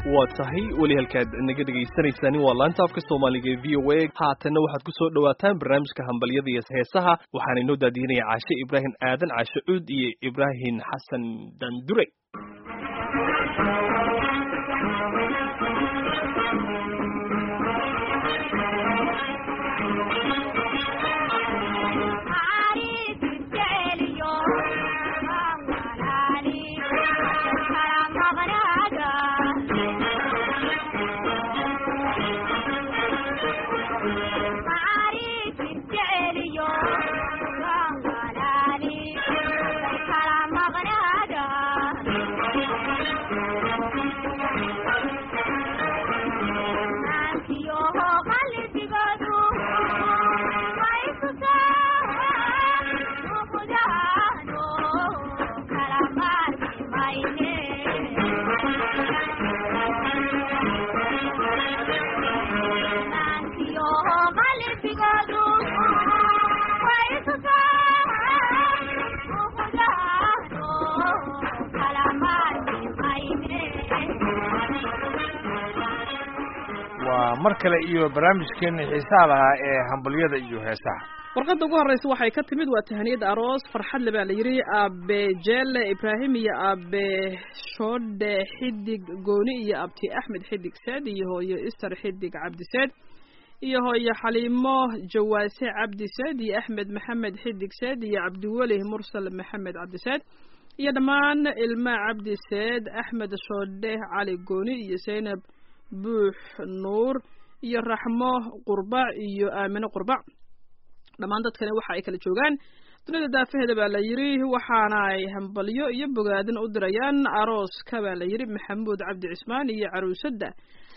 waa tahay weli halkaad naga dhegaysanaysaani waa laanta afka soomaaliga ee VOA haatanna waxaad ku soo dhawaataan barnaamijka hambalyada iyo heesaha waxaana inoo daadiinaya caashe ibraahim aadan caashe cuud iyo ibraahim xasan dandure mar kale iyo barnaamijkeena xiisaha lahaa ee hambalyada iyo heesaha warqadda ugu horreysa waxay ka timid waa tahaniyad aroos farxad le baa la yidhi aabe jeelle ibraahim iyo aabe shoodhe xidig gooni iyo abti axmed xidig saad iyo hooyo ister xidig cabdisaad iyo hooyo xaliimo jawaase cabdisaad iyo axmed maxamed xidig saad iyo cabdiweli mursal maxamed cabdisaad iyo dhammaan ilma cabdisaad axmed shoodhe cali gooni iyo zaynab buux nuur iyo raxmo qurbac iyo aamino qurbac dhammaan dadkani waxa ay kala joogaan dunida daafaheeda baa la yidhi waxaana ay hambalyo iyo bogaadin u dirayaan arooska baa la yidhi maxamuud cabdi cismaan iyo caruusadda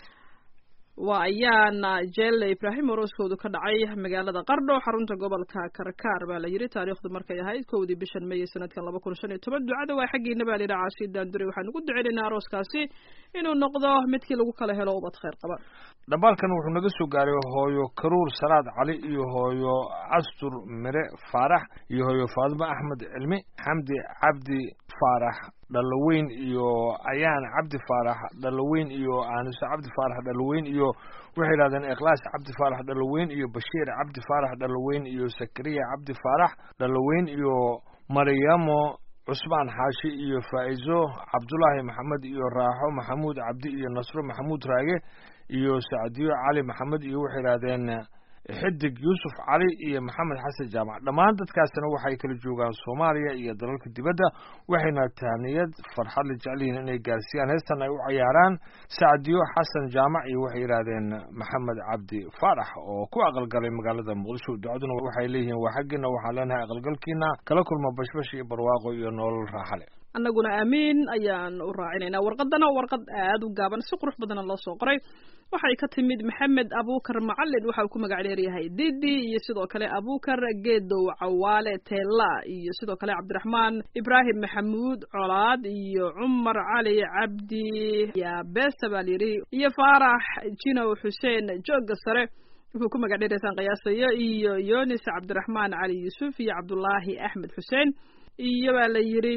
waa ayaana jeelle ibraahim arooskoodu ka dhacay magaalada qardho xarunta gobolka karkaar baa la yidhi taariikhdu markay ahayd 1 bishan May sanadkan 2015 ducada waa xaqiina baa la yidhi caasi daandure waxaan ugu duceynaynaa arooskaasi inuu noqdo midkii lagu kala helo ubad khayr qaba dhambalkan wuxuu naga soo gaaray hooyo karuur salaad cali iyo hooyo castur mire faarax iyo hooyo faadimo axmed cilmi xamdi cabdi faarax dhalaweyn iyo ayaan cabdi faarax dhalaweyn iyo aaniso cabdi faarax dhalaweyn iyo waxay yiraahdeen ikhlaas cabdi faarax dhalaweyn iyo bashiir cabdi faarax dhalaweyn iyo sakriya cabdi faarax dhalaweyn iyo maryamo cusmaan xaashi iyo faa'izo cabdullaahi maxamed iyo raaxo maxamuud cabdi iyo nasro maxamuud raage iyo sacdiyo cali maxamed iyo waxay yiraahdeen xidig yuusuf cali iyo maxamed xasan jaamac dhammaan dadkaasina waxay kala joogaan Soomaaliya iyo dalalka dibadda waxayna taaniyad farxad la jecel yihiin inay gaarsiiyaan heestan ay u ciyaaraan sacdiyo xasan jaamac iyo waxay yiraahdeen maxamed cabdi faarax oo ku aqalgalay magaalada Muqdisho ducaduna waxay leeyihiin waa xaggina waxaan leenahay aqalgalkiina kala kulma bashbash iyo barwaaqo iyo nolol raaxo leh annaguna amiin ayaan u raacinaynaa warqadana warqad aad u gaaban si qurux badan loo soo qoray waxay ka timid maxamed abuukar macallin waxa uu ku magac dheeryahay didi iyo sidoo kale abuukar geedow cawaale teela iyo sidoo kale cabdiraxmaan ibraahim maxamuud colaad iyo cumar cali cabdi ya besabaliri iyo faarax jinow xuseen jooga sare wuxuu ku magac dheeraysan qiyaasayo iyo yoonis cabdiraxmaan cali yuusuf iyo cabdullaahi axmed xuseen iyo baa la yidhi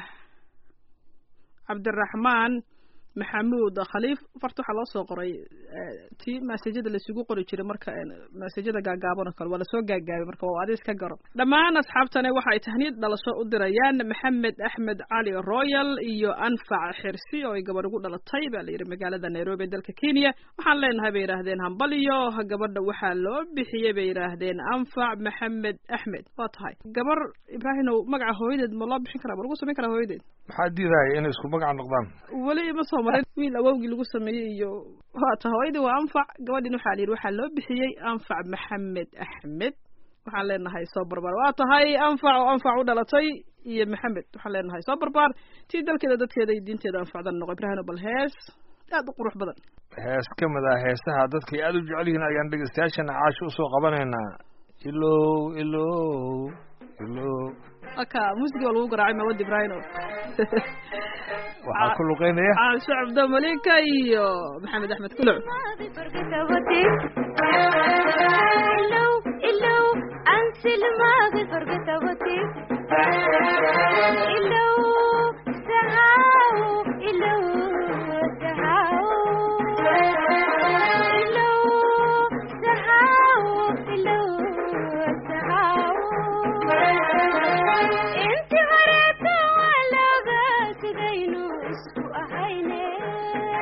cabdiraxmaan maxamuud khaliif farta waxaa loo soo qoray tii maasajada laisugu qori jiray marka maasajada gaagaaban oo kale waa lasoo gaagaabay marka waa adiis ka garo dhammaan asxaabtana waxa ay tahniyad dhalasho u dirayaan maxamed axmed cali royal iyo anfac xirsi oo ay gabadh ugu dhalatay baa la yidhi magaalada Nairobi dalka Kenya waxaan leenahay bay yiraahdeen hambaliyo gabadha waxaa loo bixiyay bay yiraahdeen anfac maxamed axmed waa tahay gabar ibraahimow magaca hooyadeed ma loo bixin karaa ma lagu samayn karaa hooyadeed maxaa diiday inay isku magac noqdaan wali ma soo maray wiil awowgii lagu sameeyay iyo waa tahay hooyadii waa anfac gabadhin waxaa la yidhi waxaa loo bixiyey anfac maxamed axmed waxaan leenahay soo barbaar waa tahay anfac oo anfac u dhalatay iyo maxamed waxaan leenahay soo barbaar tii dalkeeda dadkeeda iyo diinteeda anfacdan noqo ibraahimow bal hees aad u qurux badan hees ka mid ah heesaha dadkay aad u jecel yihiin ayaan dhegeystayaashana caasho usoo qabanaynaa ilow aka musiga lagu garaacay mawad ibraahimow waxaa ku luqeynaya caasho cabdo malika iyo maxamed axmed kuluc ilow ansil maagi fargatawati ilow sahaw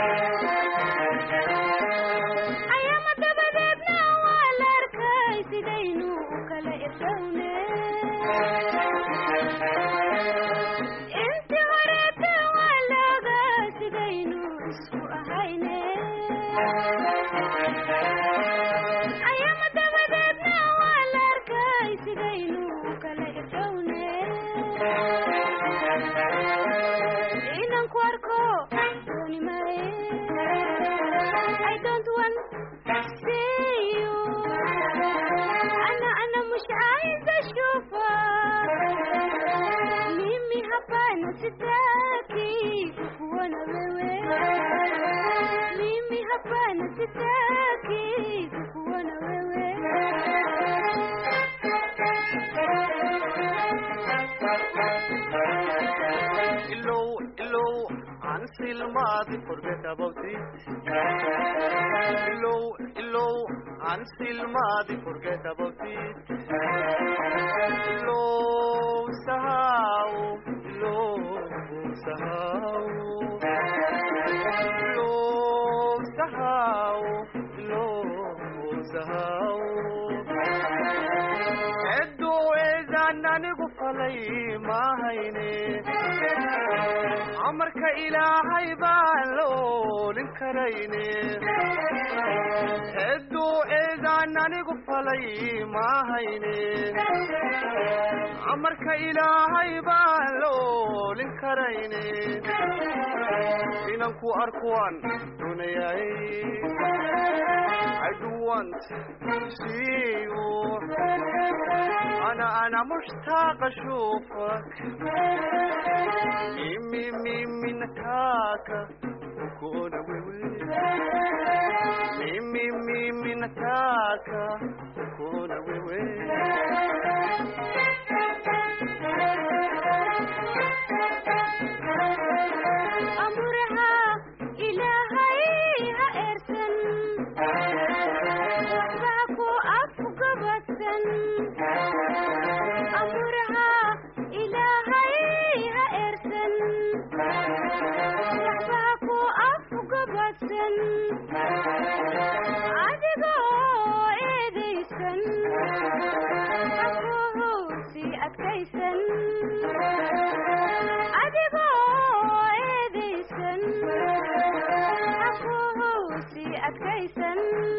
ayama dabadeedna waa la arkay sidaynu u kala irdhowne inti horeeta waa looga sidaynu isku ahayne ayama dabadeedna waa la arkay sidaynu u kala irdhowne inanku arko dooni maaye I don't want to see you أنا مش عايزة أشوفك ميمي هبانا ستاكي وانا ويوي ميمي هبانا ستاكي وانا ويوي Hello, answer الماضي forget about it. Hello, answer الماضي forget about it. Hello, sahau. Hello, sahau. Hello, sahau. Hello, sahau. Eddo ezanani gufalay ma hayne. amarka ilaahay baan loolin karayne hedduu eedaan anigu falay maahayne amarka ilaahay baan loolin karayne inanku arkuwaan dunayay I do want to see you أنا مشتاق أشوفك ميمي نتاكا وكونا ويوي ميمي نتاكا وكونا ويوي أمرها إلهي هأرسن وحباكو أفقبتن أمرها إلهي هأرسن وحباكو أفقبتن عدقو إيديسن أفوهوسي أكتيسن عدقو إيديسن أفوهوسي أكتيسن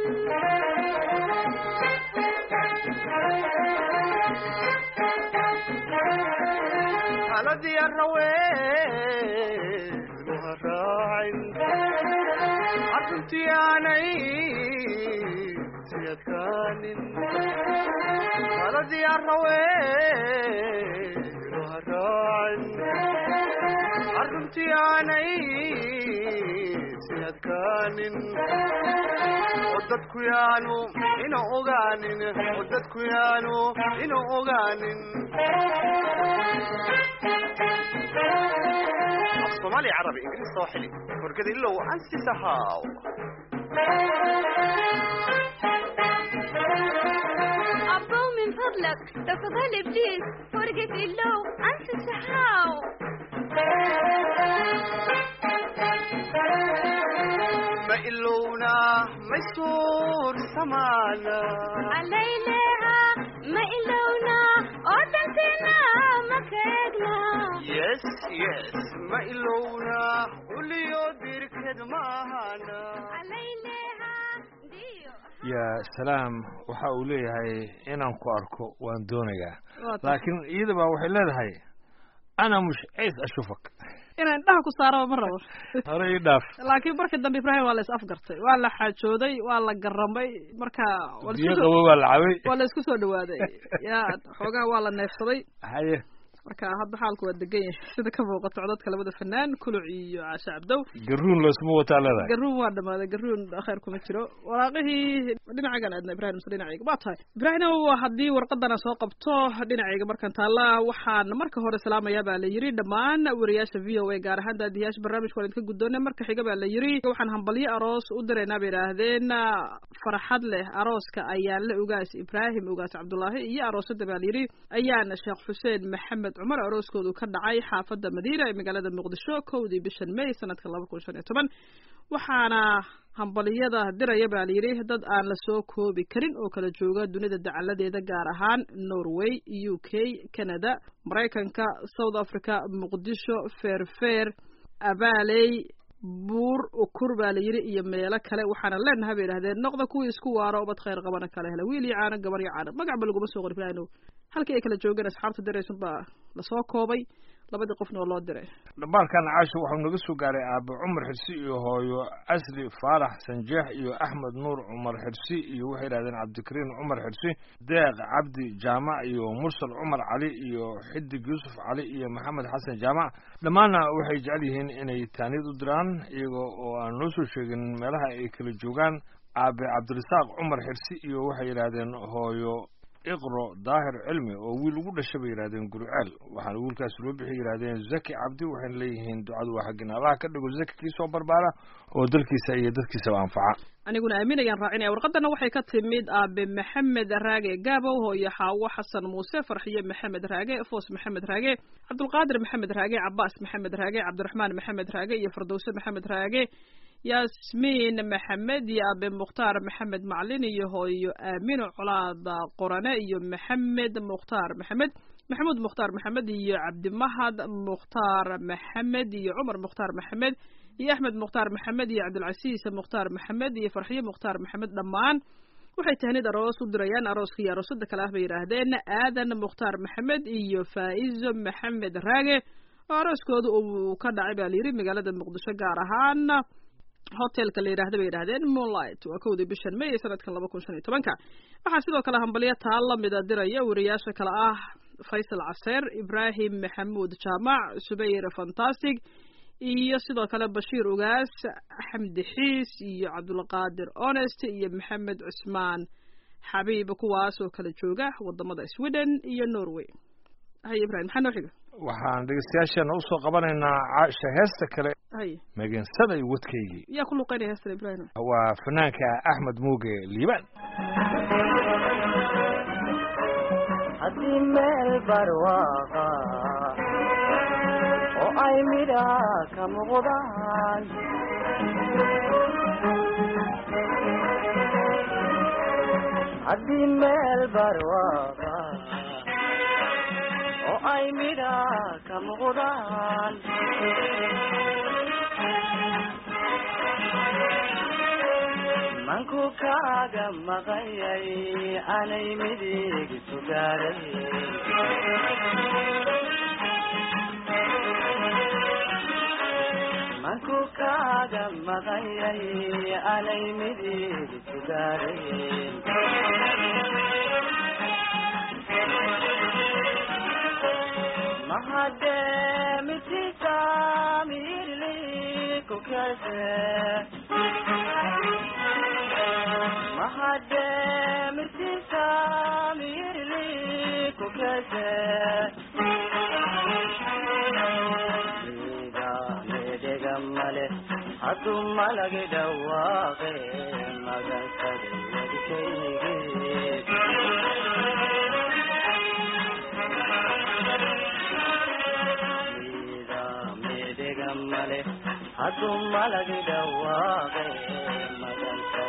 الذي الروين مهراعين عرفتي عني سيد كانن الذي الروين مهراعين عرفتي عني سيد كانن وددك يانو إنو أغانن وددك يانو إنو أغانن صومالي عربي انجليزي صاحلي فرقد إلا وأنسي سهاو أبو من فضلك تفضل بليز فرقد إلا وأنسي سهاو ما إلونا ما يسور سمانا عليلها ما إلونا أوتنتنا ما كيدنا Yes ما إلونا وليو ديركد ماهانا عليلها ديو يا سلام waxa uu leeyahay inaan ku arko waan doonayaa laakiin iyadaba waxay leedahay ana mush ays ashufak inaan dhaha ku saaro ma rabo hore ii dhaaf laakiin markii dambe Ibrahim waa la is afgartay waa la xaajooday waa la garamay marka waa la cabay waa la isku soo dhawaaday yaa xogaa waa la neefsaday haye marka hadda xaalku waa degan yahay sida ka muuqato codadka labada fanaan kuluc iyo Caasha Cabdow garuun loo isma wata leedahay garuun waa dhamaaday garuun khair kuma jiro waraaqihii dhinacagan aadna Ibrahim dhinaciga ba tahay Ibrahim hadii warqadana soo qabto dhinaciga markan taala waxaan marka hore salaamaya baa la yiri dhamaan wariyaasha VOA gaar ahaan daadiyaasha barnaamijka wada ka gudoona marka xiga baa la yiri waxaan hambalyo aroos u direynaa beeraahdeen farxad leh arooska ayaan la ugaas Ibrahim ugaas Cabdullaahi iyo aroosada baa la yiri ayaan Sheekh Xuseen Maxamed maxamed cumar arooskoodu ka dhacay xaafadda madiina ee magaalada muqdisho 1 bishan May sanadka 2015 waxaana hambaliyada diraya baa la yidhi dad aan la soo koobi karin oo kala jooga dunida dacaladeeda gaar ahaan Norway, UK, Canada, Mareykanka, South Africa, Muqdisho, Fairfair, Abaaley, buur ukur baa la yidhi iyo meelo kale waxaana leenahay bay yidhahdeen noqda kuwii isku waaro ubad khayr qabana kale hela wiil iyo caano gabar iyo caano magacba laguma soo qori filaano halkii ay kala joogeen asxaabta diraysan baa lasoo koobay labadii qofna oo loo diray dhamaalkan caasho waxuu naga soo gaaray aabbe cumar xirsi iyo hooyo asli faarax sanjeex iyo axmed nuur cumar xirsi iyo waxay yidhahdeen cabdikariin cumar xirsi deeq cabdi jaamac iyo mursal cumar cali iyo xidig yuusuf cali iyo maxamed xasan jaamac dhammaanna waxay jecel yihiin inay taaniyad u diraan iyagoo oo aan noo soo sheegin meelaha ay kala joogaan aabbe cabdirasaaq cumar xirsi iyo waxay yidhaahdeen hooyo iqro daahir cilmi oo wiil ugu dhashay bay yidhahdeen gurceel waxaana wiilkaas loo bixi yidhahdeen zaki cabdi waxayna leeyihiin ducadu waa xaggina allaha ka dhigo zaki kii soo barbaara oo dalkiisa iyo dadkiisaba anfaca aniguna aaminayaan raacinaya warqadana waxay ka timid aabe maxamed raage gaabow hooyo xaawo xasan muuse farxiye maxamed raage foos maxamed raage cabdulqaadir maxamed raage cabaas maxamed raage cabdiraxmaan maxamed raage iyo fardowse maxamed raage yasmiin maxamed iyo abe mukhtaar maxamed maclin iyo hooyo aamino colaada qorane iyo maxamed mukhtaar maxamed maxamuud mukhtaar maxamed iyo cabdimahad mukhtaar maxamed iyo cumar mukhtaar maxamed iyo axmed mukhtaar maxamed iyo cabdilcasiis mukhtaar maxamed iyo farxiye mukhtaar maxamed dhammaan waxay tahnid aroos u dirayaan arooskii aroosada kale ah bay yidhaahdeen aadan mukhtaar maxamed iyo faa'izo maxamed raage oo arooskooda uu ka dhacay baa layidhi magaalada muqdisho gaar ahaan hotelka la yidhaahda bay yidhahdeen Moonlight waa 1 bishan May sanadka 2015 waxaa sidoo kale hambalyo taal la mid diraya wariyaasha kale ah Faisal Caseer, Ibrahim Maxamuud Jaamac, Subayr Fantastic iyo sidoo kale Bashiir Ugaas, Xamdi Xiis iyo Cabdulqaadir Honest iyo Maxamed Cusmaan Xabiib kuwaas oo kala jooga wadamada Sweden iyo Norway. hay Ibrahim maxaa noo xiga waxaan dhegeystayaasheena usoo qabanaynaa caasha heesta kale hay megensaday wadkaygii yaa ku luqeynaya heesta Ibrahim waa fanaanka Axmed Muuge Liibaan haddii meel barwaaqa oo ay midhaha ka muuqdaan haddii meel barwaaqa oo ay midhaha ka muuqdaan manku kaaga maqayay anay midig sugaaray manku kaaga maqayay anay midig sugaaray mahademitika mirli kukase mahademitika mirli kukase ida medega male hadu malage dawaqe magasade wadkeygi male hadu malagi dhawaaqe maganka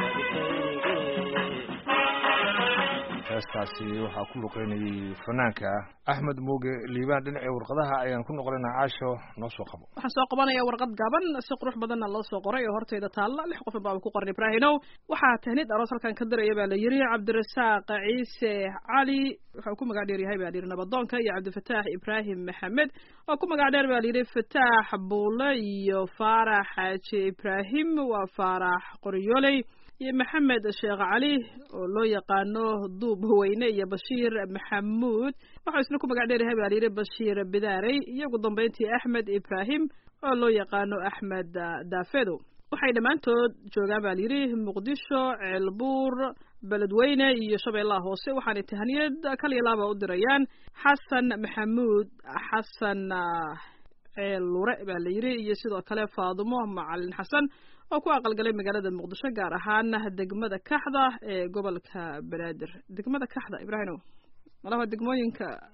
heestaasi waxaa ku luqeynayay fanaanka Axmed Muuge Liibaan dhinaca warqadaha ayaan ku noqonaynaa caasho noo soo qabo waxaan soo qabanayaa warqad gaban si qurux badanna loo soo qoray oo horteeda taalla 6 qof baa ku qoran Ibraahimow waxaa tahnid aroos halkan ka diraya baa la yiri Cabdirasaaq Ciise Cali wuxuu ku magac dheer yahay baa yiri nabadoonka iyo Cabdifataax Ibraahim Maxamed oo ku magac dheer baa la yiri Fataax Buule iyo Faarax Xaaji Ibraahim waa Faarax Qoryooley iyo Maxamed Sheekh Cali oo loo yaqaano duub weyne iyo Bashiir Maxamuud waxa isna ku magac dheer yahay baa yiri Bashiir Bidaarey iyo ugu dambeyntii Axmed Ibraahim oo loo yaqaano Axmed Daafedo waxay dhamaantood joogaan baa yiri Muqdisho Ceelbuur Beledweyne iyo Shabeellaha Hoose waxaana tahniyad kaliya laba u dirayaan Xasan Maxamuud Xasan Ceelure baa la yiri iyo sidoo kale Faadimo Macalin Xasan oo ku aqalgalay magaalada Muqdisho gaar ahaan degmada Kaxda ee gobolka Banaadir degmada Kaxda Ibraahimow malaha degmooyinka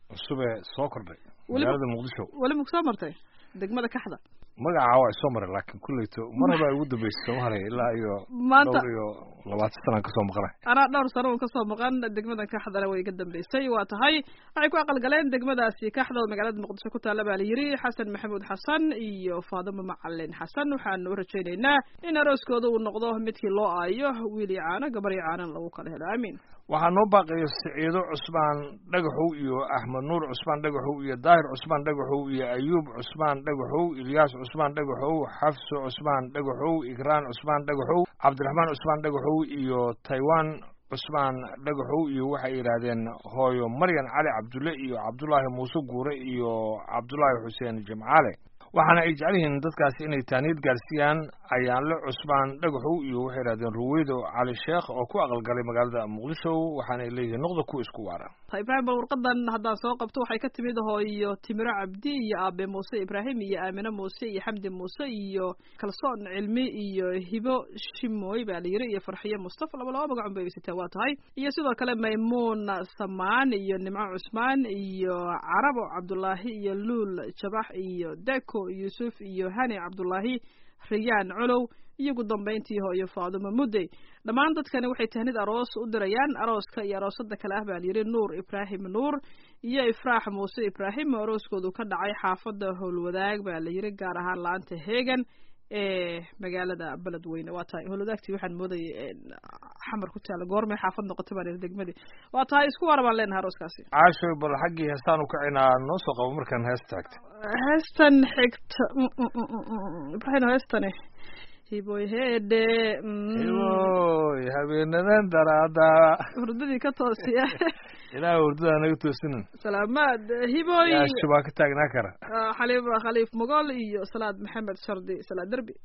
cusube soo kordhay magaalada muqdisho weli ma kusoo martay degmada kaxda magaca waa soo maray laakiin kulleyto mar haba ugu dambeysay Soomaaliya ilaa iyo maanta dhowr iyo 20 sano ka soo maqnay ana dhowr sano ka soo maqan degmada kaxda way iga dambeysay waa tahay waxay ku aqal galeen degmadaasi kaxda oo magaalada muqdisho ku taala baa la yiri xasan maxamuud xasan iyo faadimo macalin xasan waxaan u rajaynaynaa in arooskooda uu noqdo midkii loo aayo wiil iyo caano gabar iyo caano lagu kala helo amiin waxaa noo baaqaya Siciido Cusmaan Dhagaxow iyo Axmed Nuur Cusmaan Dhagaxow iyo Daahir Cusmaan Dhagaxow iyo Ayuub Cusmaan Dhagaxow Ilyas Cusmaan Dhagaxow Xafso Cusmaan Dhagaxow Igraan Cusmaan Dhagaxow Cabdiraxmaan Cusmaan Dhagaxow iyo Taiwan Cusmaan Dhagaxow iyo waxay yiraahdeen hooyo Maryan Cali Cabdulle iyo Cabdullaahi Muuse Guure iyo Cabdullaahi Xuseen Jimcaale waxaana ay jecel yihiin dadkaasi inay taaniid gaarsiiyaan ayaanle Cusmaan Dhagaxow iyo waxay yiraahdeen Ruweydo Cali Sheekh oo ku aqalgalay magaalada Muqdisho waxaana ay leeyihiin noqdo ku isku waara Ibrahim warqadan haddaan soo qabto waxay ka timid hooyo Timiro Cabdi iyo Aabe Muuse Ibrahim iyo Aamina Muuse iyo Xamdi Muuse iyo Kalsoon Cilmi iyo Hibo Shimoy baa la yiri iyo Farxiye Mustafa laba magac bay sitaa waa tahay iyo sidoo kale Maymuun Samaan iyo Nimco Cusmaan iyo Carabo Cabdullaahi iyo Luul Jabax iyo Deko Yusuf iyo Hani Cabdullaahi Riyaan Colow iyo ugu dambeyntii hooyo Faadimo Mudey dhammaan dadkani waxay tahnid aroos u dirayaan arooska iyo aroosada kale ah baa la yiri Nuur Ibrahim Nuur iyo Ifraax Muuse Ibrahim arooskoodu ka dhacay xaafada Howlwadaag baa la yiri gaar ahaan laanta Heegan ee magaalada Beledweyne waa tahay Howlwadaagtii waxaan moodayay xamar ku taala goormay xaafad noqotay baan degmadii waa tahay isku warban leenahay arooskaasi caasho bal xaqii heestaan u kacinaa noo soo qabo markaan hees taagto heestan xigta Ibrahim heestani hiboy heede hiboy habeenadan darada hurdadii ka toosiya ilaa hurdada naga toosinin salaamaad hiboy yaa shubaa ka taagnaa kara xaliiba khaliif mogol iyo salaad maxamed shardi salaad derbi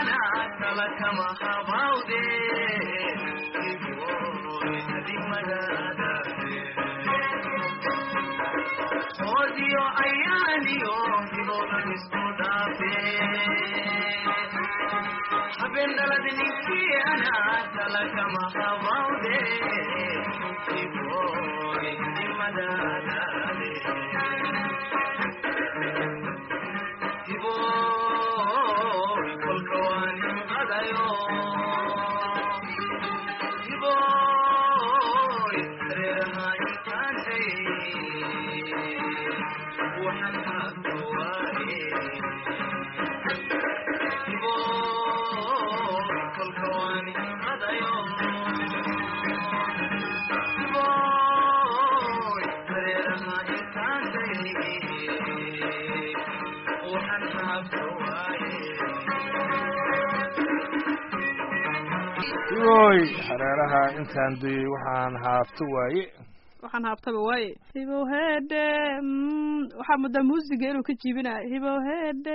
kama habaude, hivyo ni hadi mada. haweniyo hiboodan isku dhaafe habeen dhaladi ninkii anaa kala kama habawde hibooy himadaadaade hibooy kolka waan himqadayo hibooy reeraha intaantay waxaan haabta waaye hibooy kolka waan himqadayo hibooy reeraha intaantay waxaan haabta waaye oy hareeraha intaan dayey waxaan haafto waaye waxaan haabtaba waaye hibow heedhe waxaa moodaa muusiga inuu ka jiibinayo hibow heedhe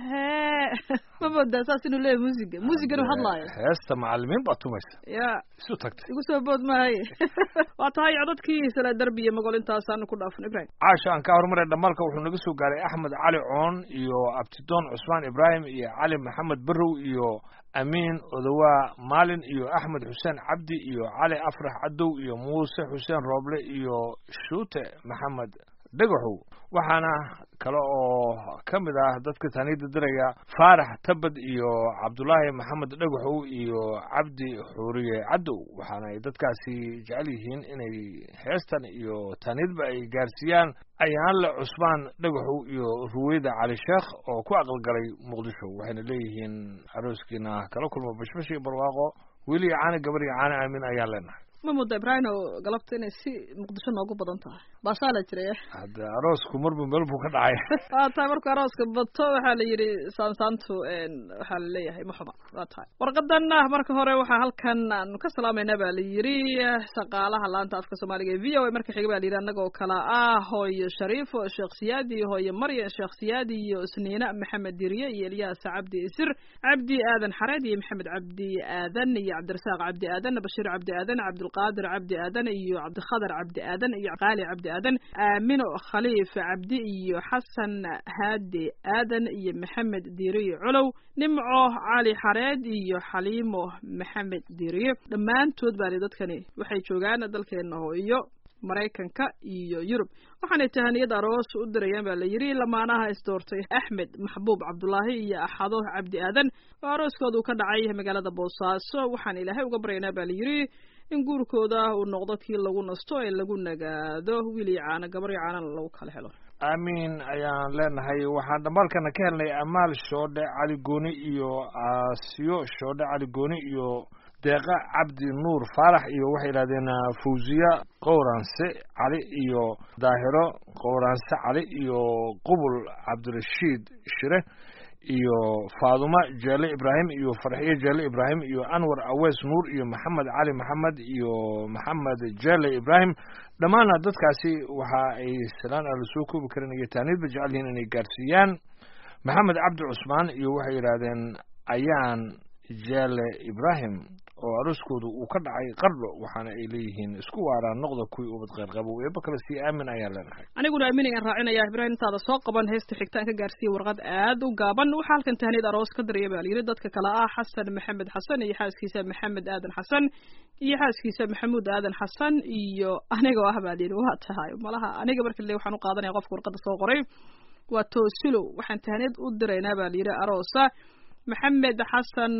hee ma moodaa saas inuu leeyahay muusiga inuu hadlaayo heesta macallimiin baa tumaysa ya isu tagtay igu soo bood maahaye waa tahay codadkii sala derbi iyo mogol intaasaanu ku dhaafan ibrahim caasha aan ka horumaray dhamalka wuxuu naga soo gaaray axmed cali coon iyo abtidoon cusmaan ibraahim iyo cali maxamed barrow iyo amiin odowaa maalin iyo axmed xuseen cabdi iyo cali afrax cadow iyo muuse xuseen rooble iyo shuute maxamed dhagaxow waxaana kale oo ka mid ah dadka taaniida diraya faarax tabad iyo cabdulaahi maxamed dhagaxow iyo cabdi xuuriye cadow waxaana ay dadkaasi jecel yihiin inay heestan iyo taaniidba ay gaarsiiyaan ayaanle cusmaan dhagaxow iyo ruweyda cali sheekh oo ku aqalgalay muqdisho waxayna leeyihiin arooskiina kala kulma bashbash iyo barwaaqo weli caani gabar iyo caani aamin ayaan leenahay ma mooda ibrahim oo galabta inay si muqdisho noogu badan tahay baasaa la jiray hadda aroosku marba meel buu ka dhacay waa tahay markuu arooska bato waxaa la yidhi saansaantu waxaa la leeyahay maxuma waa tahay warqadan marka hore waxaa halkan aanu ka salaamayna baa la yidhi shaqaalaha laanta afka soomaaliga ee v o a marka xiga baa la yidhi annagoo kala ah hooyo shariifo sheekh siyaadi iyo hooyo marya sheekh siyaadi iyo isniina maxamed diriye iyo elyaas cabdi isir cabdi aadan xareed iyo maxamed cabdi aadan iyo cabdirasaaq cabdi aadan bashiir cabdi aadan cabdulqaadir cabdi aadan iyo cabdikhadar cabdi aadan iyo qaali cabdi aadan aamino khaliif cabdi iyo xasan haadi aadan iyo maxamed diriye culow nimco cali xareed iyo xaliimo maxamed diriye dhammaantood baa dadkani waxay joogaan dalkeena hooyo maraykanka iyo yurub waxaanay tahaniyad aroos u dirayaan baa la yidhi lamaanaha isdoortay axmed maxbuub cabdulaahi iyo axado cabdi aadan oo arooskooda uu ka dhacay magaalada boosaaso waxaan ilaahay uga baryaynaa baa la yidhi in guurkooda uu noqdo kii lagu nasto ee lagu nagaado wiil iyo caano gabar iyo caanana lagu kala helo aamiin ayaan leenahay waxaan dhamalkana ka helnay amaal shoodhe cali gooni iyo aasiyo shoodhe cali gooni iyo deeqa cabdi nuur faarax iyo waxay yidhahdeen fawziya qowranse cali iyo daahiro qowranse cali iyo qubul cabdirashiid shire iyo faaduma jeele ibraahim iyo farxiye jeele ibraahim iyo anwar awees nuur iyo maxamed cali maxamed iyo maxamed jeele ibraahim dhammaana dadkaasi waxa ay salaan aan lasoo koobi karin iyo taaniidba jecel yihiin inay gaarsiiyaan maxamed cabdi cusmaan iyo waxay yidhaahdeen ayaan jeele ibraahim oo arooskoodu uu ka dhacay qardho waxaana ay leeyihiin isku waaraan noqda kuwii ubad kheyr qabo eeba kale sii aamin ayaan leenahay aniguna aamin ayaan raacinayaa ibraahim intaada soo qaban heesta xigtaan ka gaarsiiyey warqad aad u gaaban waxaa halkan tahniyad aroos ka daraya baa layidhi dadka kale ah xasan maxamed xasan iyo xaaskiisa maxamed aadan xasan iyo xaaskiisa maxamuud aadan xasan iyo anigoo ah baa layidhi waa tahay malaha aniga marka le waxaan u qaadanaya qofka warqada soo qoray waa toosilow waxaan tahniyad u diraynaa baa layidhi aroosa maxamed xasan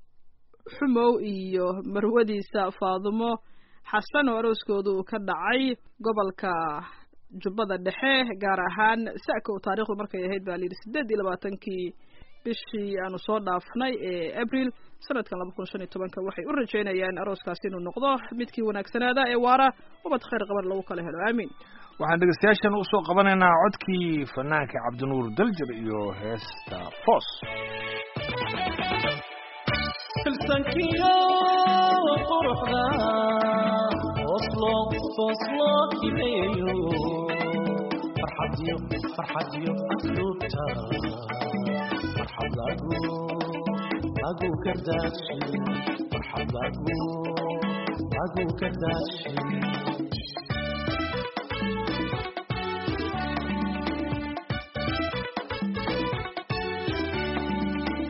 xumow iyo marwadiisa faadumo xasan oo arooskoodu ka dhacay gobolka jubbada dhexe gaar ahaan sa'ka oo taariikhdu markay ahayd baa layidhi 28 bishii aanu soo dhaafnay ee abril sanadkan 2015 waxay u rajeynayaan arooskaasi inuu noqdo midkii wanaagsanaada ee waara ubad khayr qaban lagu kala helo aamiin waxaan dhegeystayaashan usoo qabanaynaa codkii fanaanka cabdinuur daljir iyo heesta foos filsankiyo quruxda oslo kibeeyo farxadiyo asluubta farxad lagu kardaashi farxad lagu kardaashi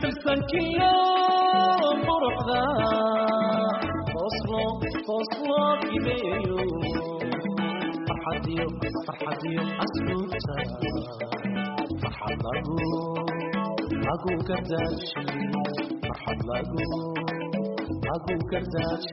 filsankiyo quruxda qoslo ibeeyo farxadiyo asluubta farxad lagu gardaashi farxad lagu gardaashi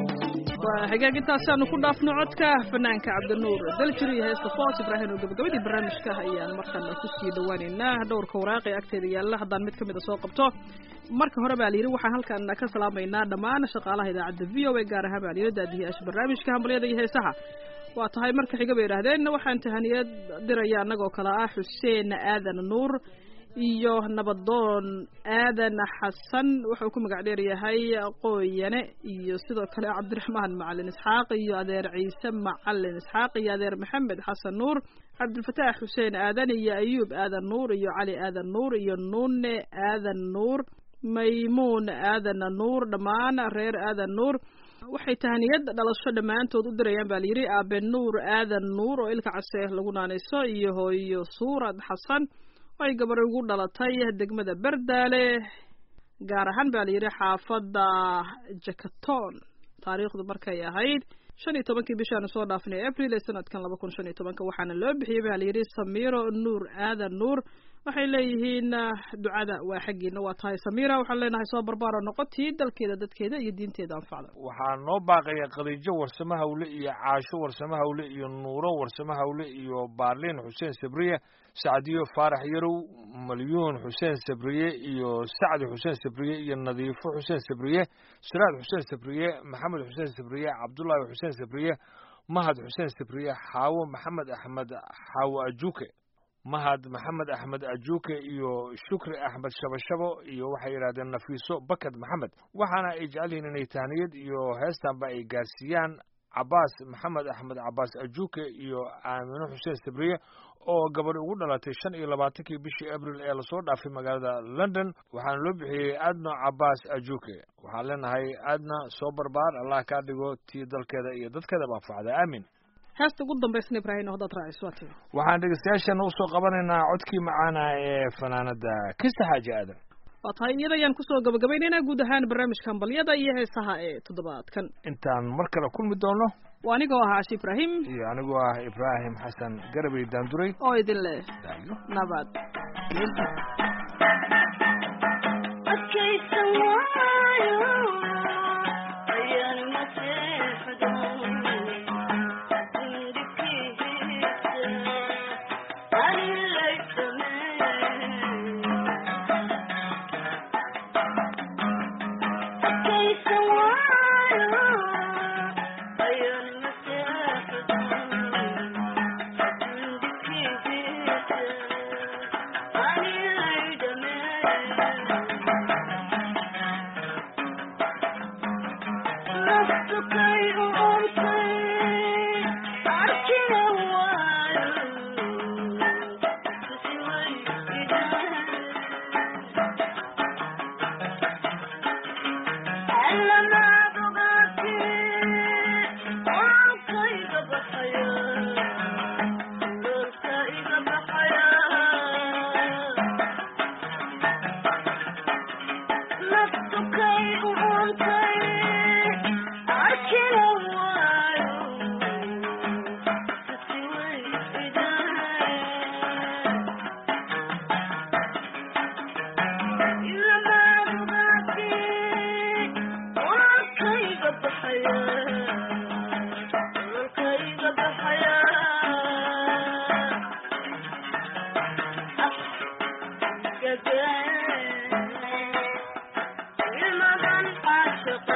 waa xagaag intaasaan ku dhaafno codka fanaanka cabdinuur daljiri iyo heesta foos ibraahim oo gabagabadii barnaamijka ayaan markana ku sii dhawaaneynaa dhowrka waraaqi agteeda yaalla haddaan mid ka mid a soo qabto marka hore baa la yidhi waxaan halkan ka salaamaynaa dhammaan shaqaalaha idaacadda v o a gaar ahaan baa la yidhi daadihiyaasha barnaamijka hambalyada iyo heesaha waa tahay marka xiga bay yidhaahdeen waxaan tahaniyad diraya annagoo kale ah xuseen aadan nuur iyo nabadoon aadan xasan wuxuu ku magac dheer yahay qooyane iyo sidoo kale cabdiraxmaan macalin isxaaq iyo adeer ciise macalin isxaaq iyo adeer maxamed xasan nuur cabdilfataax xuseen aadan iyo ayuub aadan nuur iyo cali aadan nuur iyo nuune aadan nuur maymuun aadan nuur dhammaan reer aadan nuur waxay tahaniyad dhalasho dhammaantood u dirayaan baa layidhi aabe nuur aadan nuur oo ilka case lagu naanayso iyo hooyo suurad xasan ay gabar ugu dhalatay degmada Bardaale gaar ahaan baa la yiri xaafada Jakaton taariikhdu markay ahayd 15 bishan soo dhaafnay April sanadkan 2015 waxaana loo bixiyay baa la yiri Samiro Nuur Aadan Nuur waxay leeyihiin ducada waa xaqiina waa tahay Samira waxaan leenahay soo barbaaro noqotay dalkeeda dadkeeda iyo diinteeda anfacda waxaa noo baaqaya qadiijo warsamaha ule iyo caasho warsamaha ule iyo nuuro warsamaha ule iyo Baarlin Xuseen Sabriye Saadiyo Faarax Yarow Malyuun Xuseen Sabriye iyo Saad Xuseen Sabriye iyo Nadiifo Xuseen Sabriye Siraad Xuseen Sabriye Maxamed Xuseen Sabriye Cabdullah Xuseen Sabriye Mahad Xuseen Sabriye Xaawo Maxamed Axmed Xaawo Ajuke mahad maxamed axmed ajuuke iyo shukri axmed shabashabo iyo waxay yidhahdeen nafiiso bakad maxamed waxaana ay jecel yihiin inay tahniyad iyo heestanba ay gaarsiiyaan cabaas maxamed axmed cabaas ajuuke iyo aamino xuseen sabriye oo gabadh ugu dhalatay 25 bishii abril ee lasoo dhaafay magaalada London waxaana loo bixiyay adna cabaas ajuuke waxaan leenahay adna soo barbaar allah ka dhigo tii dalkeeda iyo dadkeeda baafacda aamin heesta ugu dambeysna Ibrahim oo dad raacay soo tahay waxaan dhegeystayaashan u soo qabanaynaa codkii macaana ee fanaanada Kista Xaaji Aadan waa tahay iyadayaan ku soo gabagabaynaynaa guud ahaan barnaamijka hambalyada iyo heesaha ee toddobaadkan intaan mar kale kulmi doono waa anigoo ah Aashi Ibrahim iyo anigoo ah Ibrahim Xasan Garabay Daanduray oo idin leh nabad المدن عاشق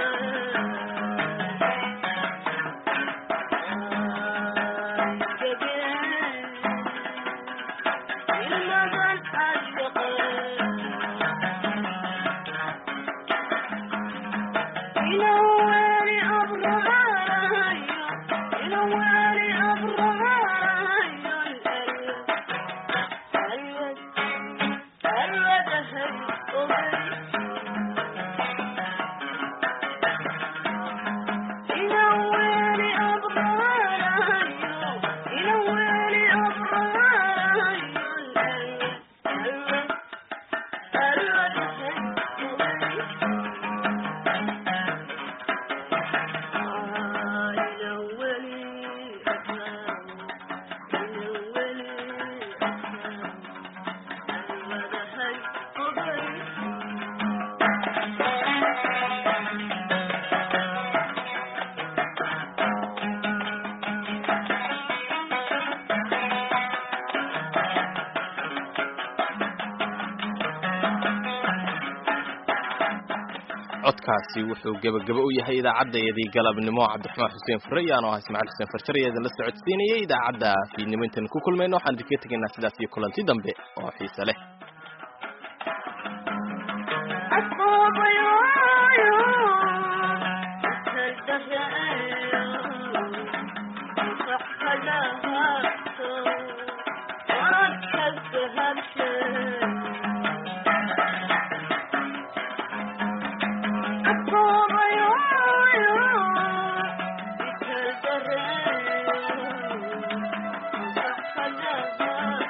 codkaasi wuxuu gabagabo u yahay idaacaddeedii galabnimo cabdiraxmaan xuseen fure iyaan oo ah ismaaciil xuseen farjariyada la socodsiinayay idaacadda fiidnimo intaan ku kulmayno waxaan idinkaga tegaynaa sidaas iyo kulanti dambe oo xiise leh Oh